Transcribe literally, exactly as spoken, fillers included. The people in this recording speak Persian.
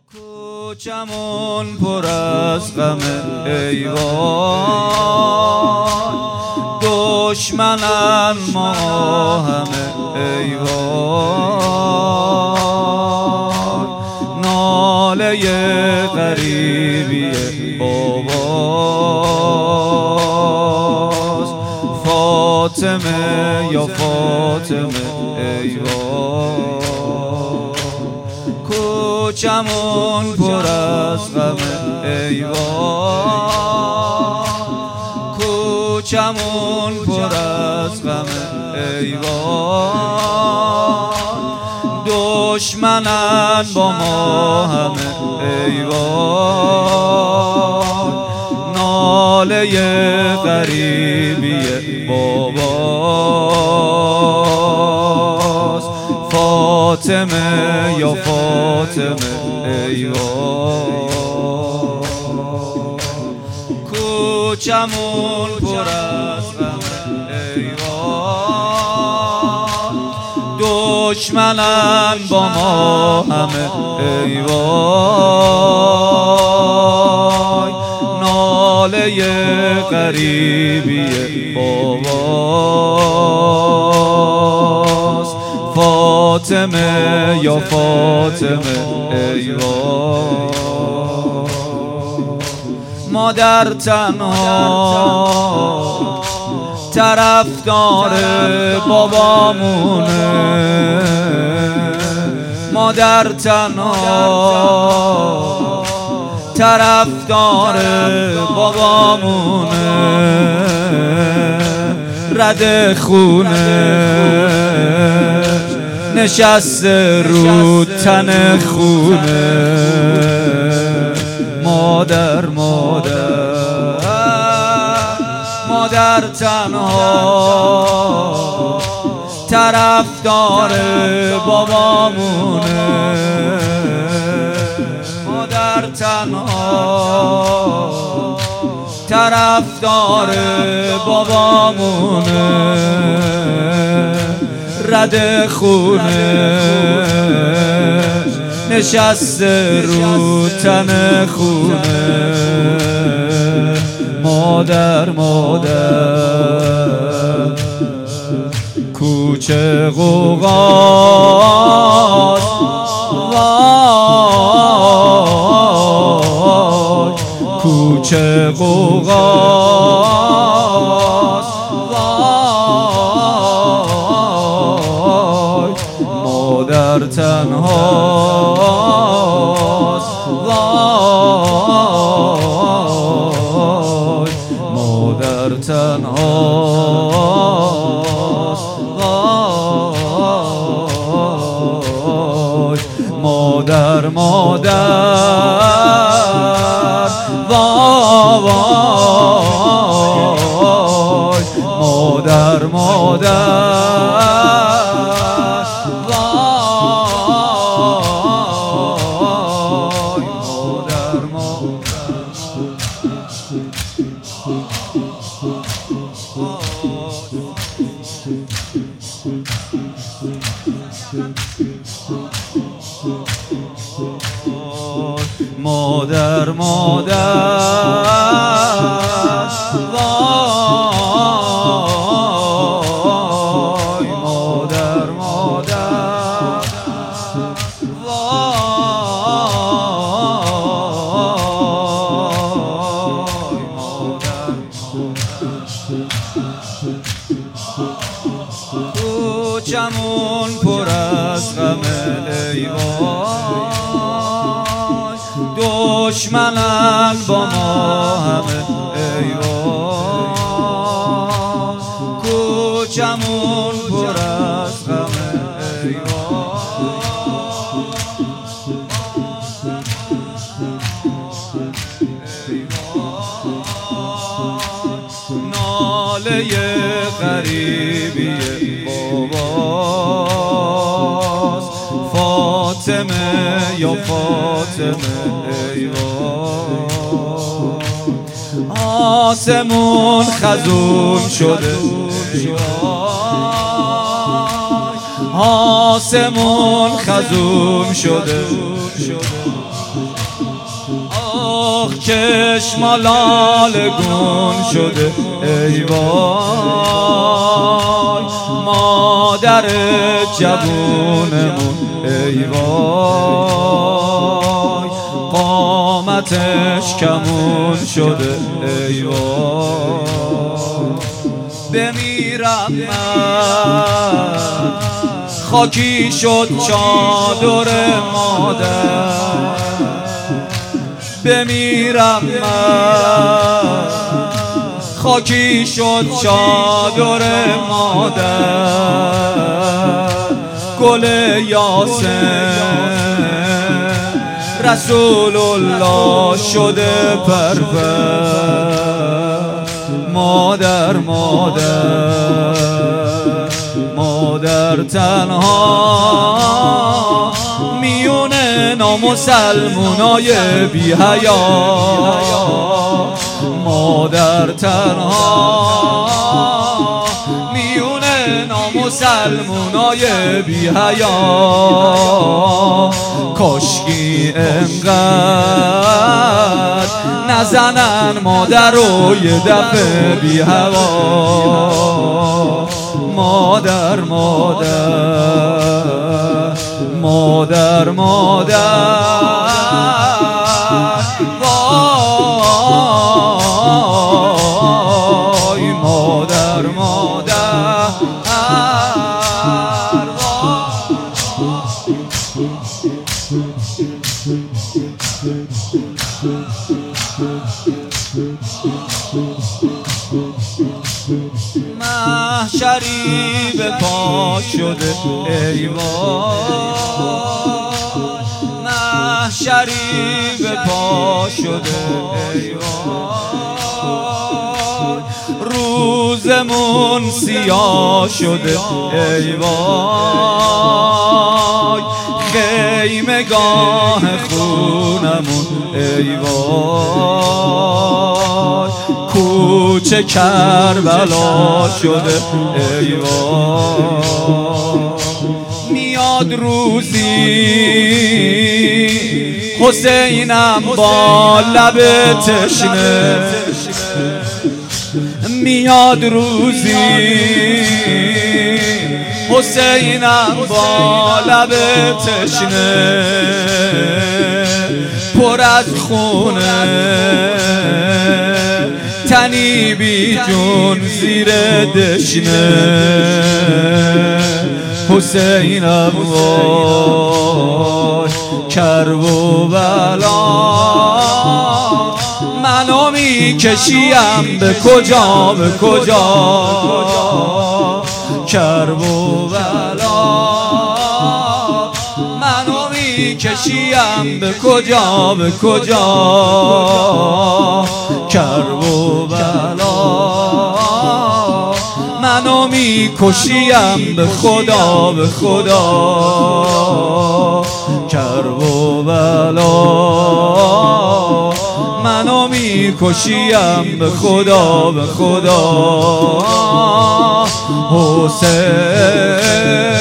کوچمون پر از غمه ای وای، دشمنن ما همه ای وای، ناله غریبی باباست فاطمه یا فاطمه ای وای، کوچمون پر از غمه ای وای، کوچمون پر از غمه ای وای، دشمنن با ما همه ای وای، ناله غریبی باباست فاطمه یا فاطمه ای وای، کوچمون پر از غمه ای وای، دشمنن با ما همه ای وای، ناله غریبی باباست فاطمه یا فاطمه ای وای، مادر تنها طرفدار بابامونه، مادر تنها طرفدار بابامونه، رد خونه نشسته رو تن خونه، مادر مادر مادر تنها طرفدار بابامونه، مادر تنها طرفدار بابامونه، رد خونه نشسته رو تن خونه، مادر مادر کوچه غوغاست وای، کوچه غوغاست وای، مادر تنهاست وای، مادر تنهاست وای، مادر مادر وای، مادر مادر وای، مادر مادر مادر وای، مادر مادر وای، مادر کوچمون پر از غمه ای وای، دشمنن با ما همه ای وای، کوچمون پر از غمه ای وای، ناله غریبی باباست فاطمه یا فاطمه ای وای، آسمون خزون شده آسمون خزون شده چشم لال گون شده ای وای، مادر جوونمون ای وای، قامتش کمون شده ای وای. بمیرم من خاکی شد چادر مادر، بمیرم من خاکی شد چادر مادر. گل یاسین رسول الله شده پرپر، مادر مادر مادر تنها میون نامسلمونای بی حیا، مادر تنها میون نامسلمونای بی حیا. کاشکی انقدر نزنن مادر رو یه دفعه بی هوا، مادر مادر مادر مادر وای، مادر مادر محشری به پا شده ای وای، محشری به پا شده ای وای، روزمون سیاه شده ای وای، خیمگاه خونمون ای وای، کوچه کربلا شده ای وای. میاد روزی حسینم با لب تشنه، میاد روزی حسینم با لب تشنه، پر از خونه تنی بی جون زیر دشنه. حسینم وای کرب و بلا، منو میکشیم به کجا به کجا، کرب و بلا منو میکشیم به کجا به کجا، کرب و بلا منو میکشیم به خدا به خدا، کرب و بلا منو میکشیم به خدا به خدا. حسین